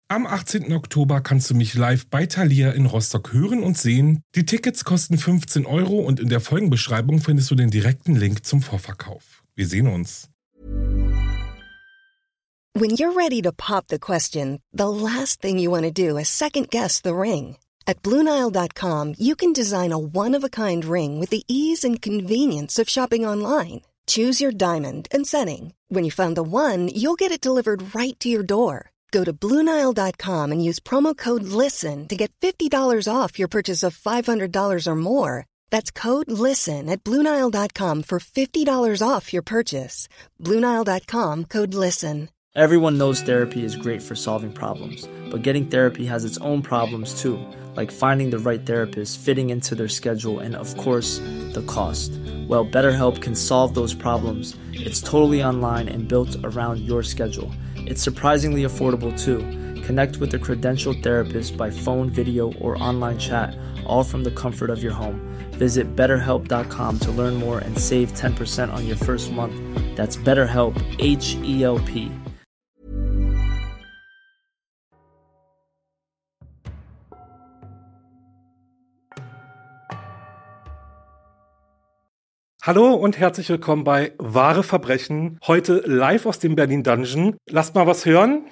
Am 18. Oktober kannst du mich live bei Thalia in Rostock hören und sehen. Die Tickets kosten 15 € und in der Folgenbeschreibung findest du den direkten Link zum Vorverkauf. Wir sehen uns. When you're ready to pop the question, the last thing you want to do is second-guess the ring. At BlueNile.com, you can design a one-of-a-kind ring with the ease and convenience of shopping online. Choose your diamond and setting. When you find the one, you'll get it delivered right to your door. Go to BlueNile.com and use promo code LISTEN to get $50 off your purchase of $500 or more. That's code LISTEN at BlueNile.com for $50 off your purchase. BlueNile.com, code LISTEN. Everyone knows therapy is great for solving problems, but getting therapy has its own problems too, like finding the right therapist, fitting into their schedule, and of course, the cost. Well, BetterHelp can solve those problems. It's totally online and built around your schedule. It's surprisingly affordable too. Connect with a credentialed therapist by phone, video, or online chat, all from the comfort of your home. Visit BetterHelp.com to learn more and save 10% on your first month. That's BetterHelp, H-E-L-P. Hallo und herzlich willkommen bei Wahre Verbrechen. Heute live aus dem Berlin Dungeon. Lasst mal was hören.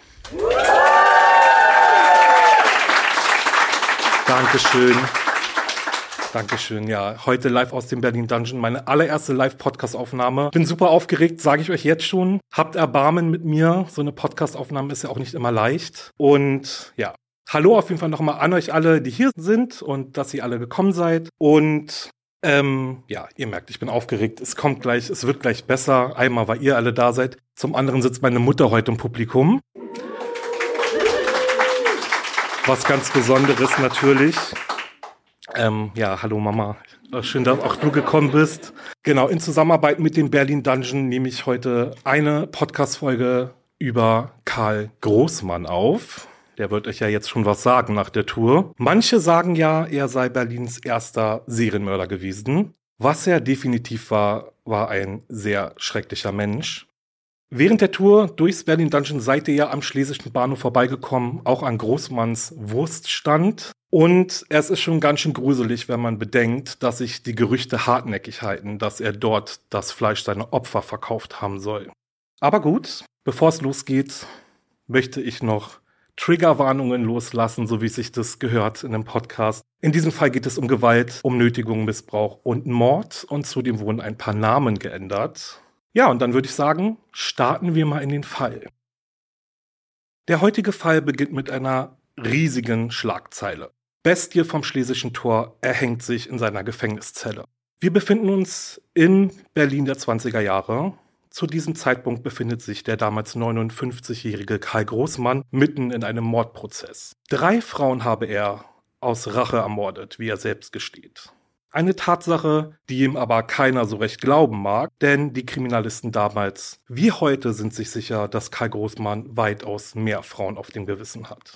Dankeschön. Dankeschön, ja. Heute live aus dem Berlin Dungeon. Meine allererste Live-Podcast-Aufnahme. Bin super aufgeregt, sage ich euch jetzt schon. Habt Erbarmen mit mir. So eine Podcast-Aufnahme ist ja auch nicht immer leicht. Und ja, hallo auf jeden Fall nochmal an euch alle, die hier sind und dass ihr alle gekommen seid. Und ja, ihr merkt, ich bin aufgeregt. Es wird gleich besser. Einmal, weil ihr alle da seid. Zum anderen sitzt meine Mutter heute im Publikum. Was ganz Besonderes natürlich. Ja, hallo Mama. Schön, dass auch du gekommen bist. Genau, in Zusammenarbeit mit dem Berlin Dungeon nehme ich heute eine Podcast-Folge über Karl Großmann auf. Der wird euch ja jetzt schon was sagen nach der Tour. Manche sagen ja, er sei Berlins erster Serienmörder gewesen. Was er definitiv war ein sehr schrecklicher Mensch. Während der Tour durchs Berlin Dungeon seid ihr ja am Schlesischen Bahnhof vorbeigekommen, auch an Großmanns Wurststand. Und es ist schon ganz schön gruselig, wenn man bedenkt, dass sich die Gerüchte hartnäckig halten, dass er dort das Fleisch seiner Opfer verkauft haben soll. Aber gut, bevor es losgeht, möchte ich noch Triggerwarnungen loslassen, so wie sich das gehört in einem Podcast. In diesem Fall geht es um Gewalt, um Nötigung, Missbrauch und Mord und zudem wurden ein paar Namen geändert. Ja, und dann würde ich sagen, starten wir mal in den Fall. Der heutige Fall beginnt mit einer riesigen Schlagzeile. Bestie vom Schlesischen Tor erhängt sich in seiner Gefängniszelle. Wir befinden uns in Berlin der 20er Jahre. Zu diesem Zeitpunkt befindet sich der damals 59-jährige Karl Großmann mitten in einem Mordprozess. 3 Frauen habe er aus Rache ermordet, wie er selbst gesteht. Eine Tatsache, die ihm aber keiner so recht glauben mag, denn die Kriminalisten damals wie heute sind sich sicher, dass Karl Großmann weitaus mehr Frauen auf dem Gewissen hat.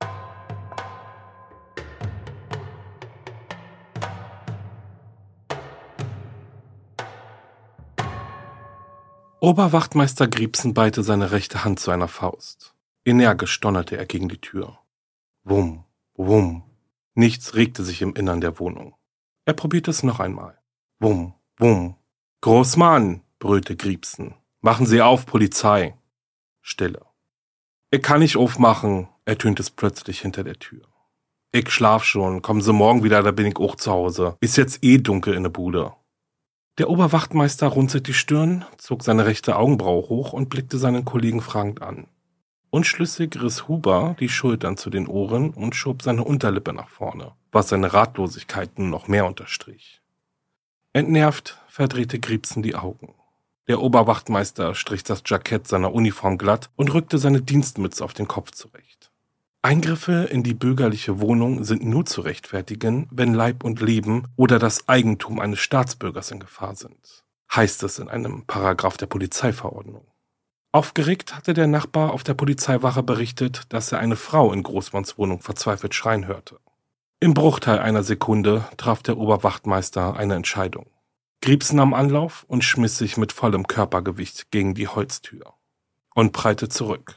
Oberwachtmeister Griebsen ballte seine rechte Hand zu einer Faust. Energisch donnerte er gegen die Tür. Wumm, wumm. Nichts regte sich im Innern der Wohnung. Er probierte es noch einmal. Wumm, wumm. Großmann, brüllte Griebsen. Machen Sie auf, Polizei. Stille. Ich kann nicht aufmachen, ertönte es plötzlich hinter der Tür. Ich schlaf schon, kommen Sie morgen wieder, da bin ich auch zu Hause. Ist jetzt eh dunkel in der Bude. Der Oberwachtmeister runzelte die Stirn, zog seine rechte Augenbraue hoch und blickte seinen Kollegen fragend an. Unschlüssig riss Huber die Schultern zu den Ohren und schob seine Unterlippe nach vorne, was seine Ratlosigkeit nun noch mehr unterstrich. Entnervt verdrehte Griebsen die Augen. Der Oberwachtmeister strich das Jackett seiner Uniform glatt und rückte seine Dienstmütze auf den Kopf zurecht. Eingriffe in die bürgerliche Wohnung sind nur zu rechtfertigen, wenn Leib und Leben oder das Eigentum eines Staatsbürgers in Gefahr sind, heißt es in einem Paragraph der Polizeiverordnung. Aufgeregt hatte der Nachbar auf der Polizeiwache berichtet, dass er eine Frau in Großmanns Wohnung verzweifelt schreien hörte. Im Bruchteil einer Sekunde traf der Oberwachtmeister eine Entscheidung. Griebsen nahm Anlauf und schmiss sich mit vollem Körpergewicht gegen die Holztür und prallte zurück.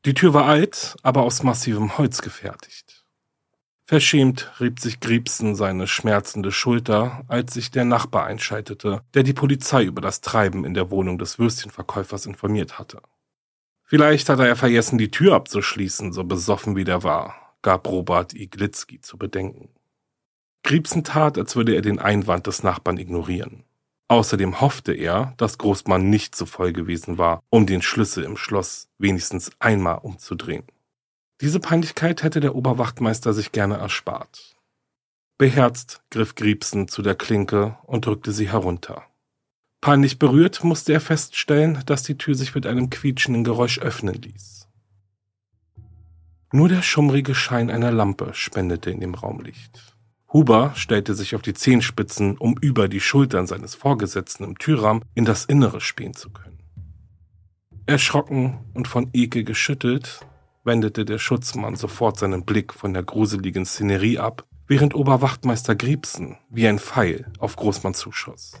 Die Tür war alt, aber aus massivem Holz gefertigt. Verschämt rieb sich Griebsen seine schmerzende Schulter, als sich der Nachbar einschaltete, der die Polizei über das Treiben in der Wohnung des Würstchenverkäufers informiert hatte. Vielleicht hatte er vergessen, die Tür abzuschließen, so besoffen wie der war, gab Robert Iglitzky zu bedenken. Griebsen tat, als würde er den Einwand des Nachbarn ignorieren. Außerdem hoffte er, dass Großmann nicht so voll gewesen war, um den Schlüssel im Schloss wenigstens einmal umzudrehen. Diese Peinlichkeit hätte der Oberwachtmeister sich gerne erspart. Beherzt griff Griebsen zu der Klinke und drückte sie herunter. Peinlich berührt musste er feststellen, dass die Tür sich mit einem quietschenden Geräusch öffnen ließ. Nur der schummrige Schein einer Lampe spendete in dem Raum Licht. Huber stellte sich auf die Zehenspitzen, um über die Schultern seines Vorgesetzten im Türrahmen in das Innere spähen zu können. Erschrocken und von Ekel geschüttelt, wendete der Schutzmann sofort seinen Blick von der gruseligen Szenerie ab, während Oberwachtmeister Griebsen wie ein Pfeil auf Großmann zuschoss.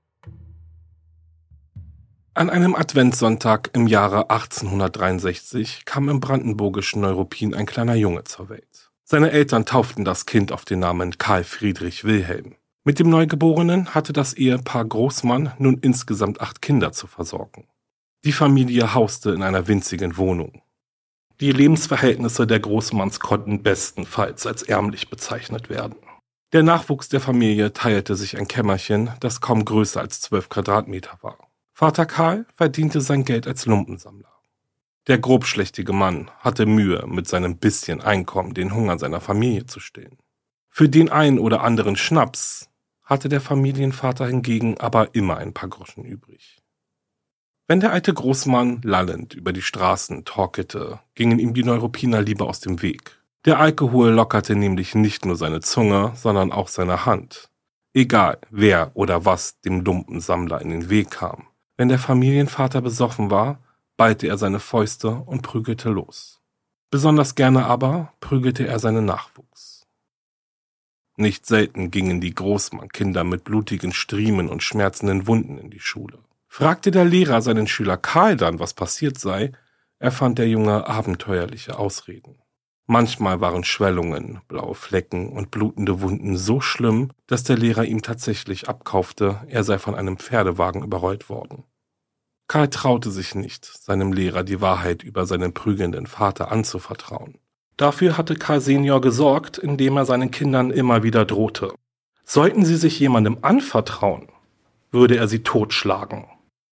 An einem Adventssonntag im Jahre 1863 kam im brandenburgischen Neuruppin ein kleiner Junge zur Welt. Seine Eltern tauften das Kind auf den Namen Karl Friedrich Wilhelm. Mit dem Neugeborenen hatte das Ehepaar Großmann nun insgesamt 8 Kinder zu versorgen. Die Familie hauste in einer winzigen Wohnung. Die Lebensverhältnisse der Großmanns konnten bestenfalls als ärmlich bezeichnet werden. Der Nachwuchs der Familie teilte sich ein Kämmerchen, das kaum größer als 12 Quadratmeter war. Vater Karl verdiente sein Geld als Lumpensammler. Der grobschlächtige Mann hatte Mühe, mit seinem bisschen Einkommen den Hunger seiner Familie zu stillen. Für den einen oder anderen Schnaps hatte der Familienvater hingegen aber immer ein paar Groschen übrig. Wenn der alte Großmann lallend über die Straßen torkelte, gingen ihm die Neuruppiner lieber aus dem Weg. Der Alkohol lockerte nämlich nicht nur seine Zunge, sondern auch seine Hand. Egal, wer oder was dem Lumpensammler in den Weg kam. Wenn der Familienvater besoffen war, ballte er seine Fäuste und prügelte los. Besonders gerne aber prügelte er seinen Nachwuchs. Nicht selten gingen die Großmann-Kinder mit blutigen Striemen und schmerzenden Wunden in die Schule. Fragte der Lehrer seinen Schüler Karl dann, was passiert sei, erfand der Junge abenteuerliche Ausreden. Manchmal waren Schwellungen, blaue Flecken und blutende Wunden so schlimm, dass der Lehrer ihm tatsächlich abkaufte, er sei von einem Pferdewagen überrollt worden. Karl traute sich nicht, seinem Lehrer die Wahrheit über seinen prügelnden Vater anzuvertrauen. Dafür hatte Karl Senior gesorgt, indem er seinen Kindern immer wieder drohte. Sollten sie sich jemandem anvertrauen, würde er sie totschlagen.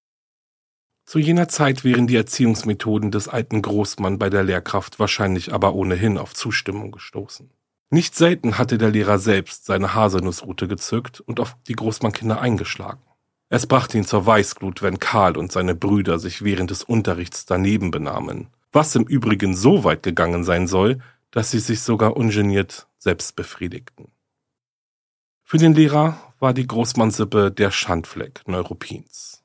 Zu jener Zeit wären die Erziehungsmethoden des alten Großmann bei der Lehrkraft wahrscheinlich aber ohnehin auf Zustimmung gestoßen. Nicht selten hatte der Lehrer selbst seine Haselnussrute gezückt und auf die Großmann-Kinder eingeschlagen. Es brachte ihn zur Weißglut, wenn Karl und seine Brüder sich während des Unterrichts daneben benahmen, was im Übrigen so weit gegangen sein soll, dass sie sich sogar ungeniert selbst befriedigten. Für den Lehrer war die Großmann-Sippe der Schandfleck Neuruppins.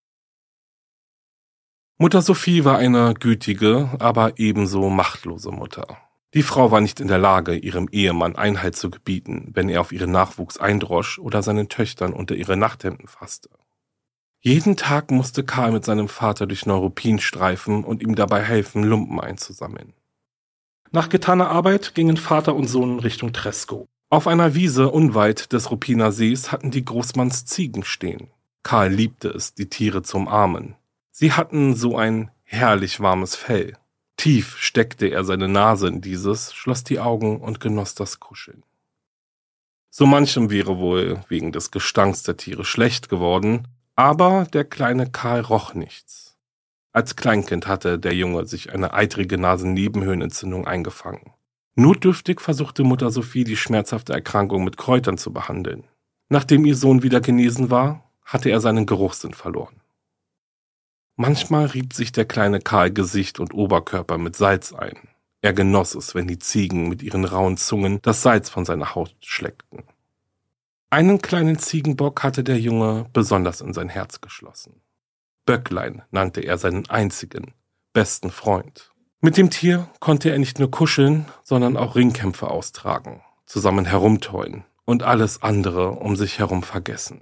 Mutter Sophie war eine gütige, aber ebenso machtlose Mutter. Die Frau war nicht in der Lage, ihrem Ehemann Einhalt zu gebieten, wenn er auf ihren Nachwuchs eindrosch oder seinen Töchtern unter ihre Nachthemden fasste. Jeden Tag musste Karl mit seinem Vater durch Neuruppin streifen und ihm dabei helfen, Lumpen einzusammeln. Nach getaner Arbeit gingen Vater und Sohn Richtung Treschow. Auf einer Wiese unweit des Ruppiner Sees hatten die Großmanns Ziegen stehen. Karl liebte es, die Tiere zu umarmen. Sie hatten so ein herrlich warmes Fell. Tief steckte er seine Nase in dieses, schloss die Augen und genoss das Kuscheln. So manchem wäre wohl wegen des Gestanks der Tiere schlecht geworden, aber der kleine Karl roch nichts. Als Kleinkind hatte der Junge sich eine eitrige Nasennebenhöhlenentzündung eingefangen. Notdürftig versuchte Mutter Sophie, die schmerzhafte Erkrankung mit Kräutern zu behandeln. Nachdem ihr Sohn wieder genesen war, hatte er seinen Geruchssinn verloren. Manchmal rieb sich der kleine Karl Gesicht und Oberkörper mit Salz ein. Er genoss es, wenn die Ziegen mit ihren rauen Zungen das Salz von seiner Haut schleckten. Einen kleinen Ziegenbock hatte der Junge besonders in sein Herz geschlossen. Böcklein nannte er seinen einzigen, besten Freund. Mit dem Tier konnte er nicht nur kuscheln, sondern auch Ringkämpfe austragen, zusammen herumtollen und alles andere um sich herum vergessen.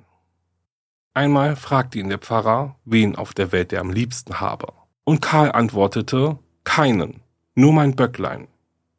Einmal fragte ihn der Pfarrer, wen auf der Welt er am liebsten habe. Und Karl antwortete, Keinen, nur mein Böcklein.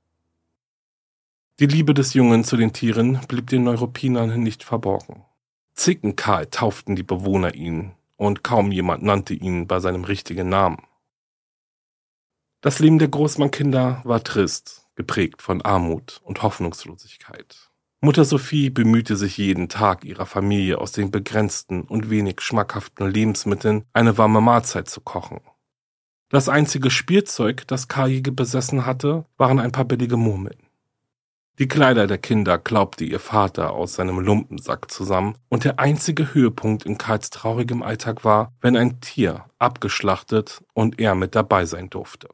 Die Liebe des Jungen zu den Tieren blieb den Neuruppinern nicht verborgen. Zickenkarl tauften die Bewohner ihn, und kaum jemand nannte ihn bei seinem richtigen Namen. Das Leben der Großmann-Kinder war trist, geprägt von Armut und Hoffnungslosigkeit. Mutter Sophie bemühte sich jeden Tag, ihrer Familie aus den begrenzten und wenig schmackhaften Lebensmitteln eine warme Mahlzeit zu kochen. Das einzige Spielzeug, das Karl je besessen hatte, waren ein paar billige Murmeln. Die Kleider der Kinder klaubte ihr Vater aus seinem Lumpensack zusammen, und der einzige Höhepunkt in Karls traurigem Alltag war, wenn ein Tier abgeschlachtet und er mit dabei sein durfte.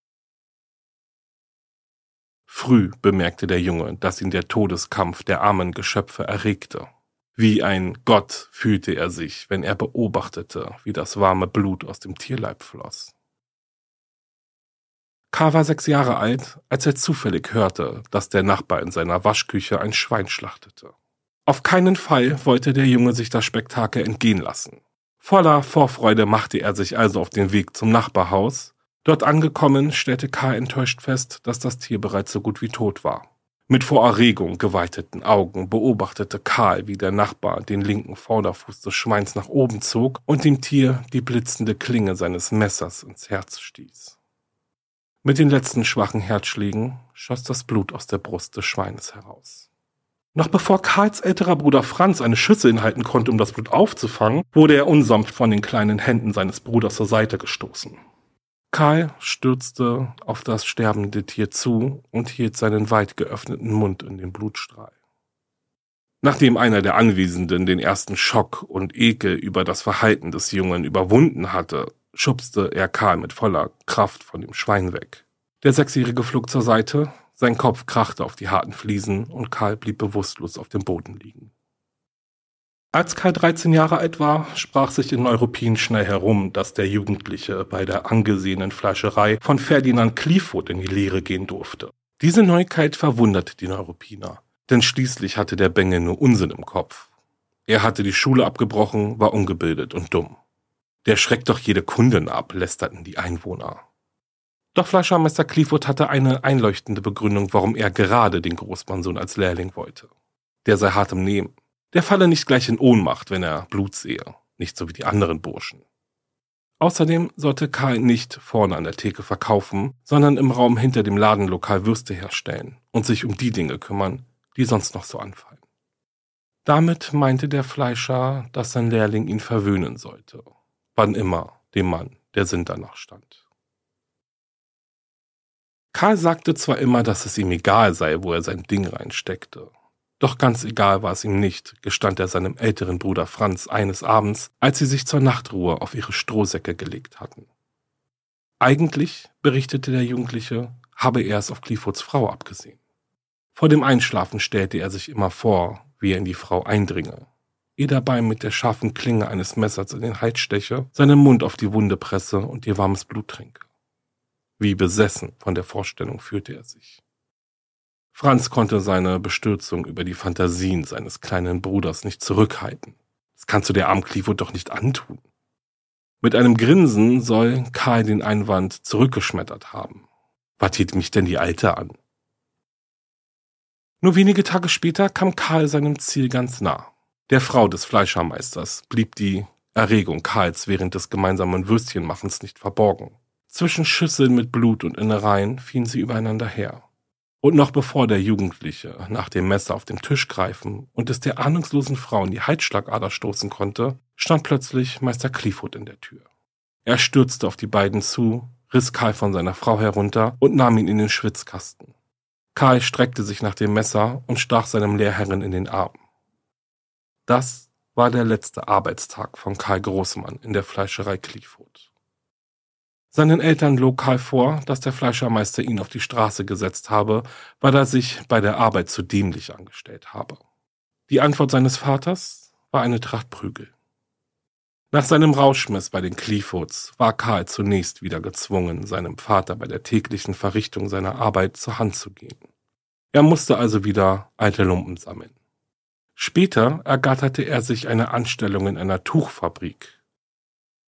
Früh bemerkte der Junge, dass ihn der Todeskampf der armen Geschöpfe erregte. Wie ein Gott fühlte er sich, wenn er beobachtete, wie das warme Blut aus dem Tierleib floss. Karl war 6 Jahre alt, als er zufällig hörte, dass der Nachbar in seiner Waschküche ein Schwein schlachtete. Auf keinen Fall wollte der Junge sich das Spektakel entgehen lassen. Voller Vorfreude machte er sich also auf den Weg zum Nachbarhaus. Dort angekommen, stellte Karl enttäuscht fest, dass das Tier bereits so gut wie tot war. Mit vor Erregung geweiteten Augen beobachtete Karl, wie der Nachbar den linken Vorderfuß des Schweins nach oben zog und dem Tier die blitzende Klinge seines Messers ins Herz stieß. Mit den letzten schwachen Herzschlägen schoss das Blut aus der Brust des Schweines heraus. Noch bevor Karls älterer Bruder Franz eine Schüssel hinhalten konnte, um das Blut aufzufangen, wurde er unsanft von den kleinen Händen seines Bruders zur Seite gestoßen. Karl stürzte auf das sterbende Tier zu und hielt seinen weit geöffneten Mund in den Blutstrahl. Nachdem einer der Anwesenden den ersten Schock und Ekel über das Verhalten des Jungen überwunden hatte, schubste er Karl mit voller Kraft von dem Schwein weg. Der 6-Jährige flog zur Seite, sein Kopf krachte auf die harten Fliesen und Karl blieb bewusstlos auf dem Boden liegen. Als Karl 13 Jahre alt war, sprach sich in Neuruppin schnell herum, dass der Jugendliche bei der angesehenen Fleischerei von Ferdinand Kliefoth in die Lehre gehen durfte. Diese Neuigkeit verwunderte die Neuruppiner, denn schließlich hatte der Bengel nur Unsinn im Kopf. Er hatte die Schule abgebrochen, war ungebildet und dumm. Der schreckt doch jede Kundin ab, lästerten die Einwohner. Doch Fleischermeister Kliefoth hatte eine einleuchtende Begründung, warum er gerade den Großmannsohn als Lehrling wollte. Der sei hart im Nehmen. Der falle nicht gleich in Ohnmacht, wenn er Blut sehe, nicht so wie die anderen Burschen. Außerdem sollte Karl nicht vorne an der Theke verkaufen, sondern im Raum hinter dem Ladenlokal Würste herstellen und sich um die Dinge kümmern, die sonst noch so anfallen. Damit meinte der Fleischer, dass sein Lehrling ihn verwöhnen sollte. Wann immer dem Mann der Sinn danach stand. Karl sagte zwar immer, dass es ihm egal sei, wo er sein Ding reinsteckte. Doch ganz egal war es ihm nicht, gestand er seinem älteren Bruder Franz eines Abends, als sie sich zur Nachtruhe auf ihre Strohsäcke gelegt hatten. Eigentlich, berichtete der Jugendliche, habe er es auf Kliefoths Frau abgesehen. Vor dem Einschlafen stellte er sich immer vor, wie er in die Frau eindringe, ehe dabei mit der scharfen Klinge eines Messers in den Hals steche, seinen Mund auf die Wunde presse und ihr warmes Blut trinke. Wie besessen von der Vorstellung fühlte er sich. Franz konnte seine Bestürzung über die Fantasien seines kleinen Bruders nicht zurückhalten. Das kannst du der armen Kliefoth doch nicht antun. Mit einem Grinsen soll Karl den Einwand zurückgeschmettert haben. Was hielt mich denn die Alte an? Nur wenige Tage später kam Karl seinem Ziel ganz nah. Der Frau des Fleischermeisters blieb die Erregung Karls während des gemeinsamen Würstchenmachens nicht verborgen. Zwischen Schüsseln mit Blut und Innereien fielen sie übereinander her. Und noch bevor der Jugendliche nach dem Messer auf dem Tisch greifen und es der ahnungslosen Frau in die Halsschlagader stoßen konnte, stand plötzlich Meister Kliefoth in der Tür. Er stürzte auf die beiden zu, riss Karl von seiner Frau herunter und nahm ihn in den Schwitzkasten. Karl streckte sich nach dem Messer und stach seinem Lehrherren in den Arm. Das war der letzte Arbeitstag von Karl Großmann in der Fleischerei Kliefoth. Seinen Eltern log Karl vor, dass der Fleischermeister ihn auf die Straße gesetzt habe, weil er sich bei der Arbeit zu dämlich angestellt habe. Die Antwort seines Vaters war eine Tracht Prügel. Nach seinem Rauschmiss bei den Kliefoths war Karl zunächst wieder gezwungen, seinem Vater bei der täglichen Verrichtung seiner Arbeit zur Hand zu gehen. Er musste also wieder alte Lumpen sammeln. Später ergatterte er sich eine Anstellung in einer Tuchfabrik.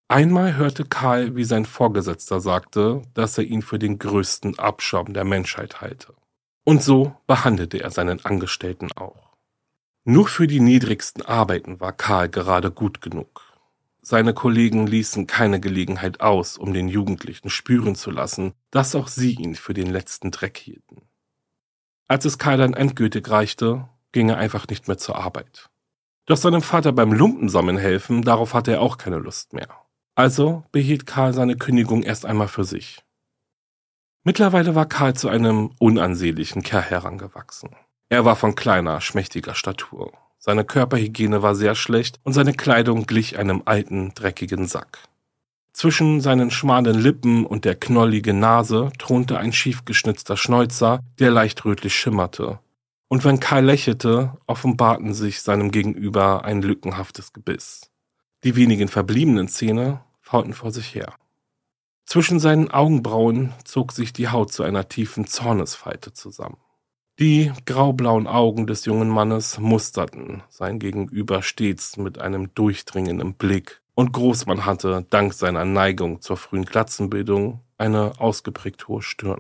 Einmal hörte Karl, wie sein Vorgesetzter sagte, dass er ihn für den größten Abschaum der Menschheit halte. Und so behandelte er seinen Angestellten auch. Nur für die niedrigsten Arbeiten war Karl gerade gut genug. Seine Kollegen ließen keine Gelegenheit aus, um den Jugendlichen spüren zu lassen, dass auch sie ihn für den letzten Dreck hielten. Als es Karl dann endgültig reichte, ging er einfach nicht mehr zur Arbeit. Doch seinem Vater beim Lumpensammeln helfen, darauf hatte er auch keine Lust mehr. Also behielt Karl seine Kündigung erst einmal für sich. Mittlerweile war Karl zu einem unansehnlichen Kerl herangewachsen. Er war von kleiner, schmächtiger Statur. Seine Körperhygiene war sehr schlecht und seine Kleidung glich einem alten, dreckigen Sack. Zwischen seinen schmalen Lippen und der knolligen Nase thronte ein schief geschnitzter Schnäuzer, der leicht rötlich schimmerte. Und wenn Karl lächelte, offenbarten sich seinem Gegenüber ein lückenhaftes Gebiss. Die wenigen verbliebenen Zähne faulten vor sich her. Zwischen seinen Augenbrauen zog sich die Haut zu einer tiefen Zornesfalte zusammen. Die graublauen Augen des jungen Mannes musterten sein Gegenüber stets mit einem durchdringenden Blick, und Großmann hatte, dank seiner Neigung zur frühen Glatzenbildung, eine ausgeprägt hohe Stirn.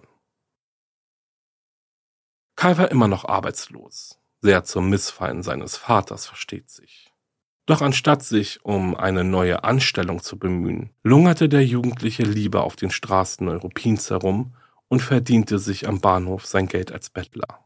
Karl war immer noch arbeitslos, sehr zum Missfallen seines Vaters, versteht sich. Doch anstatt sich um eine neue Anstellung zu bemühen, lungerte der Jugendliche lieber auf den Straßen Neuruppins herum und verdiente sich am Bahnhof sein Geld als Bettler.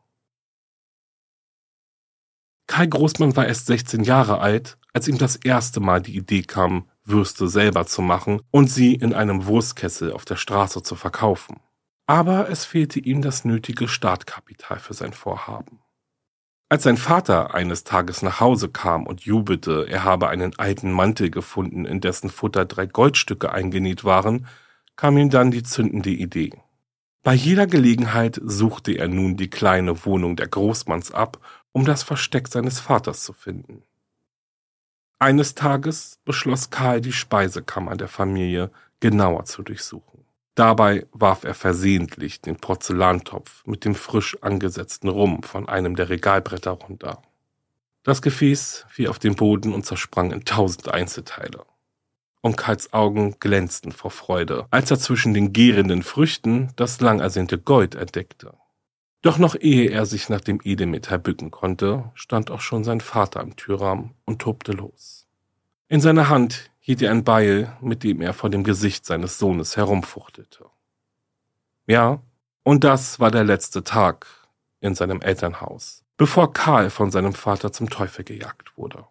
Karl Großmann war erst 16 Jahre alt, als ihm das erste Mal die Idee kam, Würste selber zu machen und sie in einem Wurstkessel auf der Straße zu verkaufen. Aber es fehlte ihm das nötige Startkapital für sein Vorhaben. Als sein Vater eines Tages nach Hause kam und jubelte, er habe einen alten Mantel gefunden, in dessen Futter 3 Goldstücke eingenäht waren, kam ihm dann die zündende Idee. Bei jeder Gelegenheit suchte er nun die kleine Wohnung der Großmanns ab, um das Versteck seines Vaters zu finden. Eines Tages beschloss Karl, die Speisekammer der Familie genauer zu durchsuchen. Dabei warf er versehentlich den Porzellantopf mit dem frisch angesetzten Rum von einem der Regalbretter runter. Das Gefäß fiel auf den Boden und zersprang in 1000 Einzelteile. Und Karls Augen glänzten vor Freude, als er zwischen den gärenden Früchten das lang ersehnte Gold entdeckte. Doch noch ehe er sich nach dem Edelmetall bücken konnte, stand auch schon sein Vater am Türrahmen und tobte los. In seiner Hand hielt er ein Beil, mit dem er vor dem Gesicht seines Sohnes herumfuchtelte. Ja, und das war der letzte Tag in seinem Elternhaus, bevor Karl von seinem Vater zum Teufel gejagt wurde.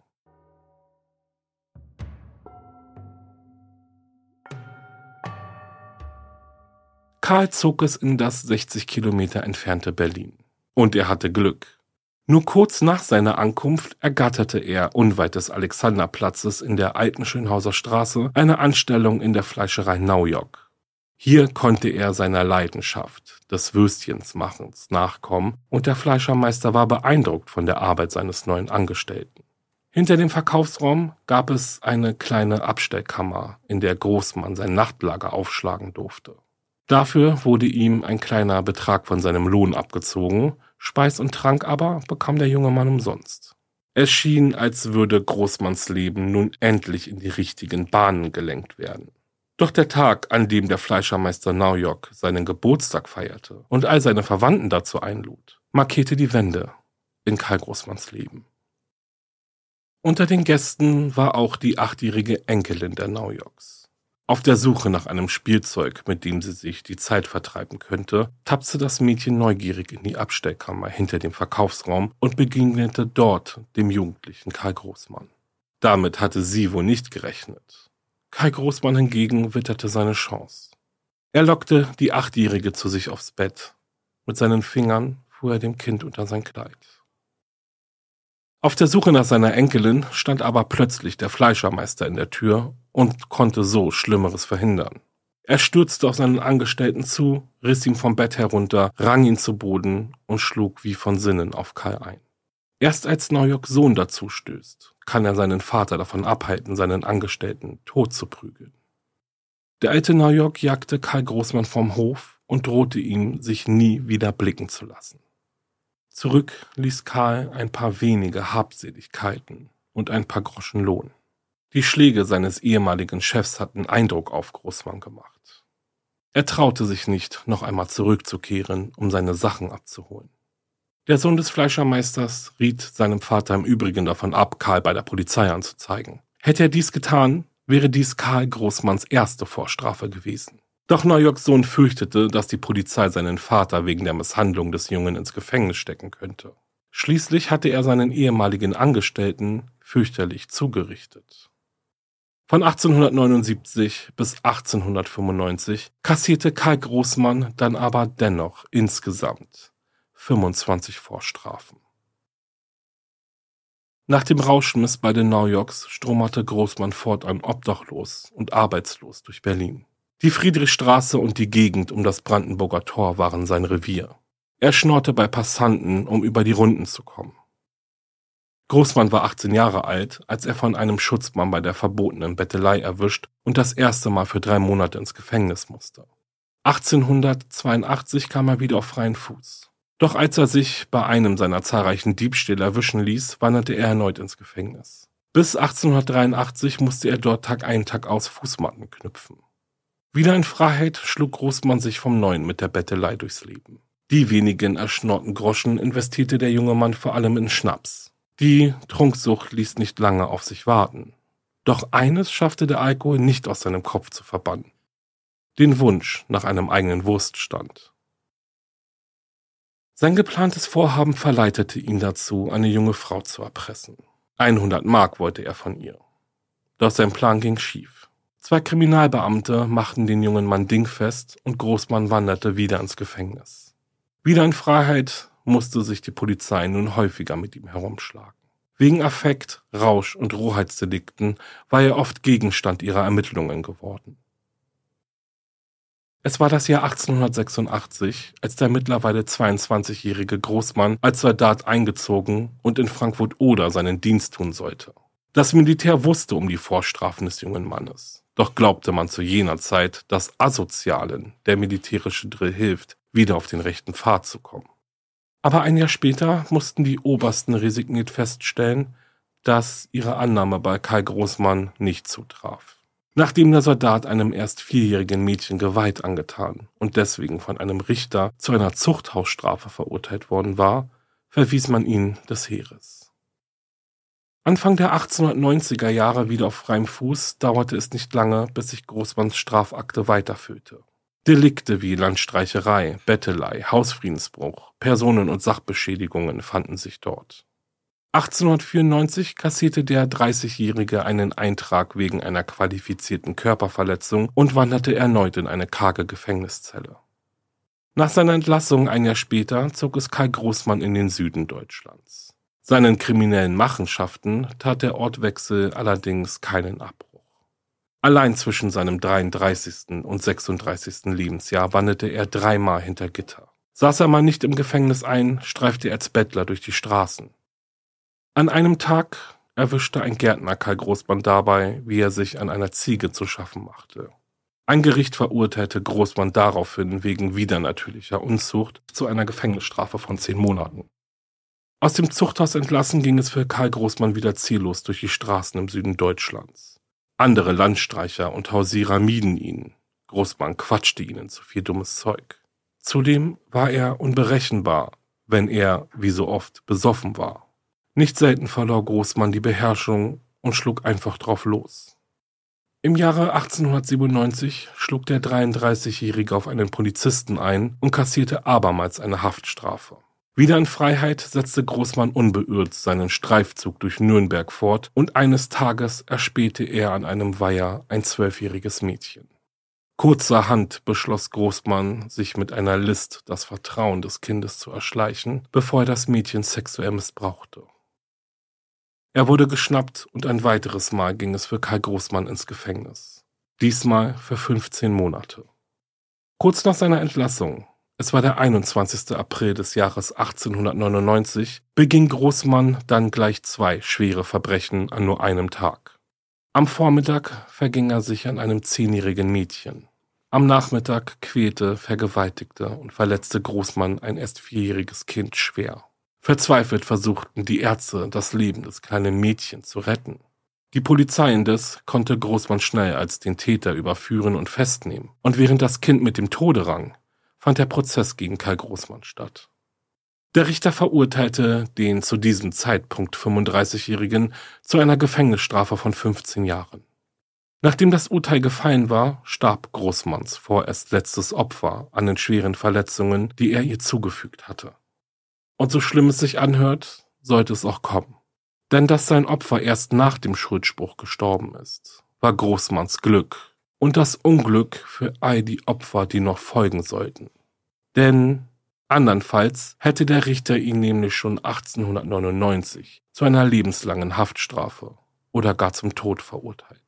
Karl zog es in das 60 Kilometer entfernte Berlin. Und er hatte Glück. Nur kurz nach seiner Ankunft ergatterte er unweit des Alexanderplatzes in der alten Schönhauser Straße eine Anstellung in der Fleischerei Naujock. Hier konnte er seiner Leidenschaft, des Würstchensmachens, nachkommen, und der Fleischermeister war beeindruckt von der Arbeit seines neuen Angestellten. Hinter dem Verkaufsraum gab es eine kleine Abstellkammer, in der Großmann sein Nachtlager aufschlagen durfte. Dafür wurde ihm ein kleiner Betrag von seinem Lohn abgezogen, Speis und Trank aber bekam der junge Mann umsonst. Es schien, als würde Großmanns Leben nun endlich in die richtigen Bahnen gelenkt werden. Doch der Tag, an dem der Fleischermeister Naujock seinen Geburtstag feierte und all seine Verwandten dazu einlud, markierte die Wende in Karl Großmanns Leben. Unter den Gästen war auch die 8-jährige Enkelin der Naujocks. Auf der Suche nach einem Spielzeug, mit dem sie sich die Zeit vertreiben könnte, tapste das Mädchen neugierig in die Abstellkammer hinter dem Verkaufsraum und begegnete dort dem jugendlichen Karl Großmann. Damit hatte sie wohl nicht gerechnet. Karl Großmann hingegen witterte seine Chance. Er lockte die 8-Jährige zu sich aufs Bett. Mit seinen Fingern fuhr er dem Kind unter sein Kleid. Auf der Suche nach seiner Enkelin stand aber plötzlich der Fleischermeister in der Tür und konnte so Schlimmeres verhindern. Er stürzte auf seinen Angestellten zu, riss ihn vom Bett herunter, rang ihn zu Boden und schlug wie von Sinnen auf Karl ein. Erst als Naujocks Sohn dazu stößt, kann er seinen Vater davon abhalten, seinen Angestellten tot zu prügeln. Der alte Naujock jagte Karl Großmann vom Hof und drohte ihm, sich nie wieder blicken zu lassen. Zurück ließ Karl ein paar wenige Habseligkeiten und ein paar Groschen Lohn. Die Schläge seines ehemaligen Chefs hatten Eindruck auf Großmann gemacht. Er traute sich nicht, noch einmal zurückzukehren, um seine Sachen abzuholen. Der Sohn des Fleischermeisters riet seinem Vater im Übrigen davon ab, Karl bei der Polizei anzuzeigen. Hätte er dies getan, wäre dies Karl Großmanns erste Vorstrafe gewesen. Doch Neujoks Sohn fürchtete, dass die Polizei seinen Vater wegen der Misshandlung des Jungen ins Gefängnis stecken könnte. Schließlich hatte er seinen ehemaligen Angestellten fürchterlich zugerichtet. Von 1879 bis 1895 kassierte Karl Großmann dann aber dennoch insgesamt 25 Vorstrafen. Nach dem Rauschmiss bei den Neujoks stromerte Großmann fortan obdachlos und arbeitslos durch Berlin. Die Friedrichstraße und die Gegend um das Brandenburger Tor waren sein Revier. Er schnorrte bei Passanten, um über die Runden zu kommen. Großmann war 18 Jahre alt, als er von einem Schutzmann bei der verbotenen Bettelei erwischt und das erste Mal für 3 Monate ins Gefängnis musste. 1882 kam er wieder auf freien Fuß. Doch als er sich bei einem seiner zahlreichen Diebstähle erwischen ließ, wanderte er erneut ins Gefängnis. Bis 1883 musste er dort Tag ein, Tag aus Fußmatten knüpfen. Wieder in Freiheit schlug Großmann sich vom Neuen mit der Bettelei durchs Leben. Die wenigen erschnorrten Groschen investierte der junge Mann vor allem in Schnaps. Die Trunksucht ließ nicht lange auf sich warten. Doch eines schaffte der Alkohol nicht aus seinem Kopf zu verbannen: den Wunsch nach einem eigenen Wurststand. Sein geplantes Vorhaben verleitete ihn dazu, eine junge Frau zu erpressen. 100 Mark wollte er von ihr. Doch sein Plan ging schief. 2 Kriminalbeamte machten den jungen Mann dingfest und Großmann wanderte wieder ins Gefängnis. Wieder in Freiheit musste sich die Polizei nun häufiger mit ihm herumschlagen. Wegen Affekt, Rausch und Rohheitsdelikten war er oft Gegenstand ihrer Ermittlungen geworden. Es war das Jahr 1886, als der mittlerweile 22-jährige Großmann als Soldat eingezogen und in Frankfurt-Oder seinen Dienst tun sollte. Das Militär wusste um die Vorstrafen des jungen Mannes. Doch glaubte man zu jener Zeit, dass Asozialen der militärische Drill hilft, wieder auf den rechten Pfad zu kommen. Aber ein Jahr später mussten die Obersten resigniert feststellen, dass ihre Annahme bei Karl Großmann nicht zutraf. Nachdem der Soldat einem erst 4-jährigen Mädchen Gewalt angetan und deswegen von einem Richter zu einer Zuchthausstrafe verurteilt worden war, verwies man ihn des Heeres. Anfang der 1890er Jahre wieder auf freiem Fuß dauerte es nicht lange, bis sich Großmanns Strafakte weiterfüllte. Delikte wie Landstreicherei, Bettelei, Hausfriedensbruch, Personen- und Sachbeschädigungen fanden sich dort. 1894 kassierte der 30-Jährige einen Eintrag wegen einer qualifizierten Körperverletzung und wanderte erneut in eine karge Gefängniszelle. Nach seiner Entlassung ein Jahr später zog es Karl Großmann in den Süden Deutschlands. Seinen kriminellen Machenschaften tat der Ortwechsel allerdings keinen Abbruch. Allein zwischen seinem 33. und 36. Lebensjahr wanderte er 3-mal hinter Gitter. Saß er mal nicht im Gefängnis ein, streifte er als Bettler durch die Straßen. An einem Tag erwischte ein Gärtner Karl Großmann dabei, wie er sich an einer Ziege zu schaffen machte. Ein Gericht verurteilte Großmann daraufhin wegen widernatürlicher Unzucht zu einer Gefängnisstrafe von 10 Monaten. Aus dem Zuchthaus entlassen ging es für Karl Großmann wieder ziellos durch die Straßen im Süden Deutschlands. Andere Landstreicher und Hausierer mieden ihn. Großmann quatschte ihnen zu viel dummes Zeug. Zudem war er unberechenbar, wenn er, wie so oft, besoffen war. Nicht selten verlor Großmann die Beherrschung und schlug einfach drauf los. Im Jahre 1897 schlug der 33-Jährige auf einen Polizisten ein und kassierte abermals eine Haftstrafe. Wieder in Freiheit setzte Großmann unbeirrt seinen Streifzug durch Nürnberg fort und eines Tages erspähte er an einem Weiher ein 12-jähriges Mädchen. Kurzerhand beschloss Großmann, sich mit einer List das Vertrauen des Kindes zu erschleichen, bevor er das Mädchen sexuell missbrauchte. Er wurde geschnappt und ein weiteres Mal ging es für Karl Großmann ins Gefängnis. Diesmal für 15 Monate. Kurz nach seiner Entlassung, es war der 21. April des Jahres 1899, beging Großmann dann gleich 2 schwere Verbrechen an nur einem Tag. Am Vormittag verging er sich an einem 10-jährigen Mädchen. Am Nachmittag quälte, vergewaltigte und verletzte Großmann ein erst 4-jähriges Kind schwer. Verzweifelt versuchten die Ärzte, das Leben des kleinen Mädchens zu retten. Die Polizei indes konnte Großmann schnell als den Täter überführen und festnehmen. Und während das Kind mit dem Tode rang, fand der Prozess gegen Karl Großmann statt. Der Richter verurteilte den zu diesem Zeitpunkt 35-Jährigen zu einer Gefängnisstrafe von 15 Jahren. Nachdem das Urteil gefallen war, starb Großmanns vorerst letztes Opfer an den schweren Verletzungen, die er ihr zugefügt hatte. Und so schlimm es sich anhört, sollte es auch kommen. Denn dass sein Opfer erst nach dem Schuldspruch gestorben ist, war Großmanns Glück und das Unglück für all die Opfer, die noch folgen sollten. Denn andernfalls hätte der Richter ihn nämlich schon 1899 zu einer lebenslangen Haftstrafe oder gar zum Tod verurteilt.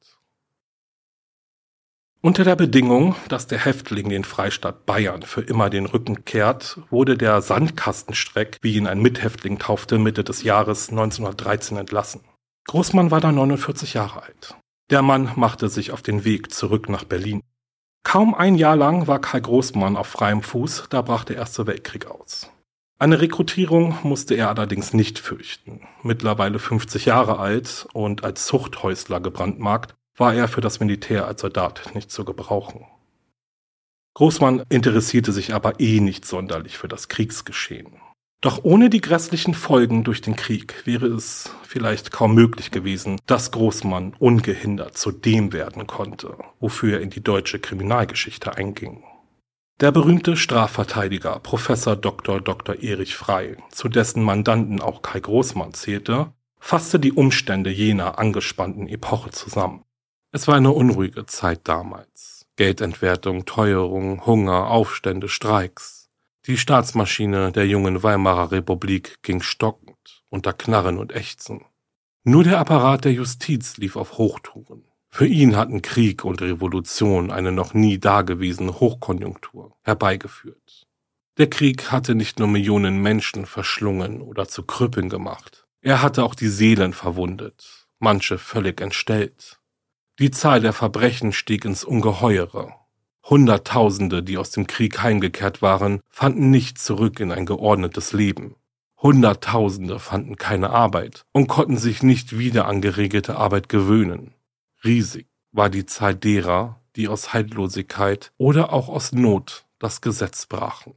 Unter der Bedingung, dass der Häftling den Freistaat Bayern für immer den Rücken kehrt, wurde der Sandkastenstreck, wie ihn ein Mithäftling taufte, Mitte des Jahres 1913 entlassen. Großmann war da 49 Jahre alt. Der Mann machte sich auf den Weg zurück nach Berlin. Kaum ein Jahr lang war Karl Großmann auf freiem Fuß, da brach der Erste Weltkrieg aus. Eine Rekrutierung musste er allerdings nicht fürchten. Mittlerweile 50 Jahre alt und als Zuchthäusler gebrandmarkt, war er für das Militär als Soldat nicht zu gebrauchen. Großmann interessierte sich aber nicht sonderlich für das Kriegsgeschehen. Doch ohne die grässlichen Folgen durch den Krieg wäre es vielleicht kaum möglich gewesen, dass Großmann ungehindert zu dem werden konnte, wofür er in die deutsche Kriminalgeschichte einging. Der berühmte Strafverteidiger Professor Dr. Erich Frey, zu dessen Mandanten auch Karl Großmann zählte, fasste die Umstände jener angespannten Epoche zusammen. Es war eine unruhige Zeit damals. Geldentwertung, Teuerung, Hunger, Aufstände, Streiks. Die Staatsmaschine der jungen Weimarer Republik ging stockend, unter Knarren und Ächzen. Nur der Apparat der Justiz lief auf Hochtouren. Für ihn hatten Krieg und Revolution eine noch nie dagewesene Hochkonjunktur herbeigeführt. Der Krieg hatte nicht nur Millionen Menschen verschlungen oder zu Krüppeln gemacht. Er hatte auch die Seelen verwundet, manche völlig entstellt. Die Zahl der Verbrechen stieg ins Ungeheure. Hunderttausende, die aus dem Krieg heimgekehrt waren, fanden nicht zurück in ein geordnetes Leben. Hunderttausende fanden keine Arbeit und konnten sich nicht wieder an geregelte Arbeit gewöhnen. Riesig war die Zahl derer, die aus Haltlosigkeit oder auch aus Not das Gesetz brachen.